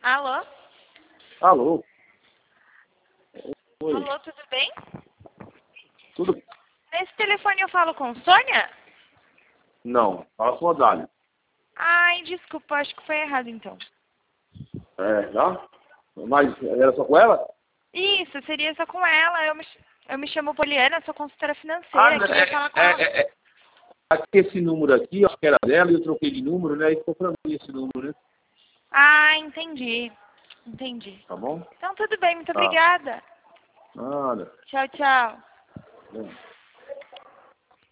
Alô? Alô? Oi. Alô, tudo bem? Tudo? Nesse telefone eu falo com Sônia? Não, fala com a Dália. Ai, desculpa, acho que foi errado então. Tá? Mas era só com ela? Isso, seria só com ela. Eu me chamo Poliana, sou consultora financeira. Queria falar com ela. Aqui esse número aqui, acho que era dela, e eu troquei de número, né? E ficou pra mim esse número, né? Ah, entendi. Entendi. Tá bom? Então tudo bem, muito Tá. obrigada. Nada. Tchau, tchau. Bom.